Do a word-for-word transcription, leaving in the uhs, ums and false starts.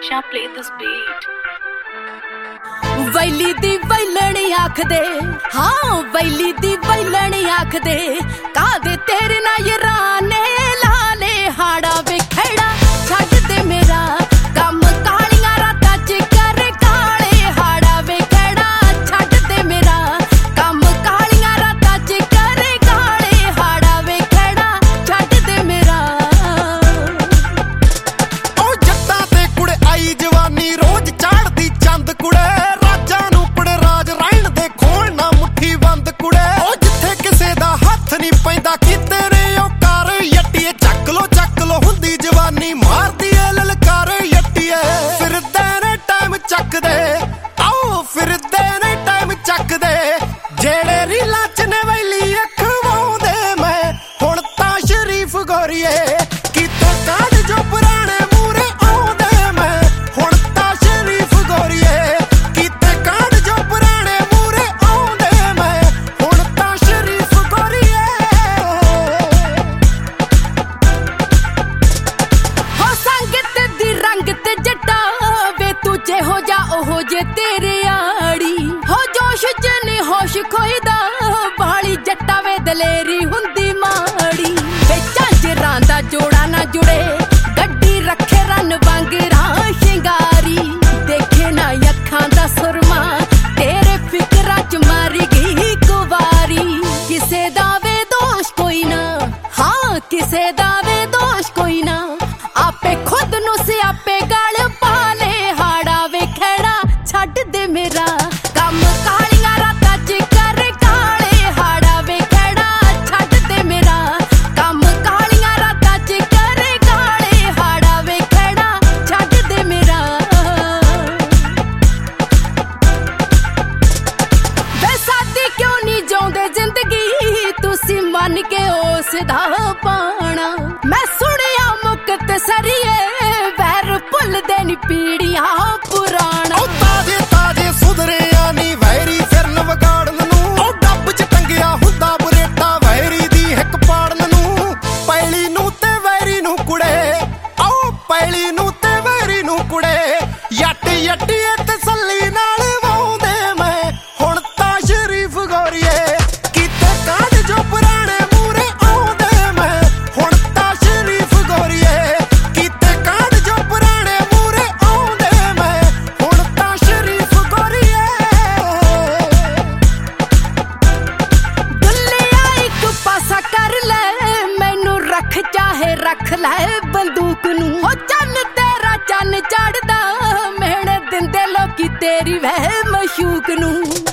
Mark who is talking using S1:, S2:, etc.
S1: Shall play this beat.
S2: वैली दी वैलण आखदे, हाँ वैली दी वैलण आखदे, कादे तेरे ना ये राने लाले हाड़ा विखेड़ा छड्ड दे मेरा कम कालियां रातां च कर काले हाड़ा विखेड़ा छड्ड दे मेरा कम कालियां रातां च कर काले हाड़ा विखेड़ा छड्ड दे मेरा।
S3: ओ जट्टां ते कुड़े आई जवानी रोज चाड़दी चंद कुड़े पैदा कीते ने ओ कार यट्टीए चक लो चक लो हुंदी जवानी मारदी ए ललकार यट्टीए फिरदे ने टाइम चक दे आओ फिरदे ने टाइम चक दे जेड़े रीलां च ने वैली अखवाउंदे मैं हुण तां शरीफ गोरीए कीते कांड जो पुराने मूरे आउंदे मैं हुण तां शरीफ गोरीए कीते कांड जो पुराने मूरे आउंदे मैं हुण तां शरीफ गोरीए।
S2: तुझे हो जा ओहो जे तेरे आड़ी हो जोश च नी होश खोईदा बाली जट्टा वे दलेरी हुंदी माड़ी वे झांजरां दा जोड़ा ना जुड़े गड्डी रखे रन वांगरा शिंगारी देखे ना अखां दा सुरमा तेरे फिकरां च मारी गई कुवारी किसे दा वे दोष कोई ना हाँ किसे दा वे दोष कोई ना आपे खुद नू सियापे गल पाले छड्ड दे मेरा कम कालियां रातां च कर काले हाड़ा विखेड़ा छड्ड दे मेरा कम कालियां रातां च कर काले हाड़ा विखेड़ा छड्ड दे मेरा। वे सादी क्यों नहीं जिउंदे जिंदगी तुसी मन के उस दा पाना मैं सुनिया मुकत सरिए वैर भुलदे नी पीड़ियां पुराना
S3: ताजे ताजे सुधरिया नी वैरी फिरन वगाड़न नू ओ डब च टंगिया हुंदा बुरेटा वैरी दी हिक पाड़न नू पैली नू ते वैरी नू कुड़े ओ पैली नू ते वैरी नू कुड़े यट यट्टी तसल्ली नाल वाउंदे मैं हुण तां शरीफ गोरीए कीते कांड जो पुराने मूरे आउंदे मैं हुण तां शरीफ गोरीए कीते कांड जो पुराने मूरे आउंदे मैं हुण तां शरीफ गोरीए।
S2: दुल्लिया इक पासा कर ले मैनू रख चाहे रख ले बंदूक नू हो चन तेरा चन चढ़दा मेहने दिंदे लोकी तेरी वह मशूक नू।